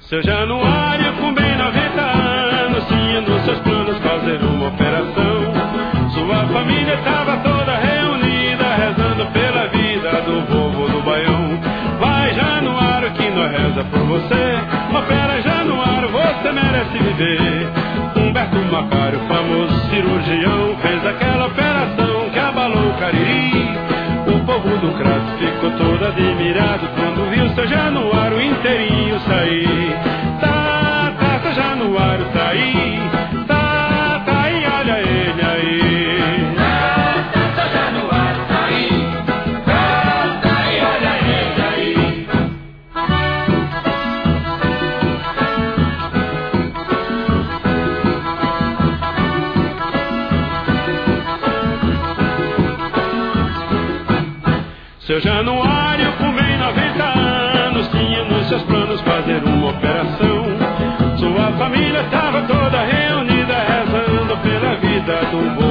Seu Januário, com bem 90 anos, tinha nos seus planos fazer uma operação. Sua família estava toda reunida, rezando pela vida do vovô do Baião. Vai, Januário, que nós reza por você. Opera, Januário, você merece viver. Humberto Macário, famoso cirurgião, fez aquela operação que abalou o Cariri. O povo do Crato ficou todo admirado quando viu seu Januário inteirinho sair. Seu Januário tá aí, tá aí, olha ele aí. Seu Januário tá aí, tá aí, olha ele aí. Seu Januário, com bem 90 anos, tinha nos seus planos fazer uma operação. Sua família estava toda reunida, rezando pela vida do povo.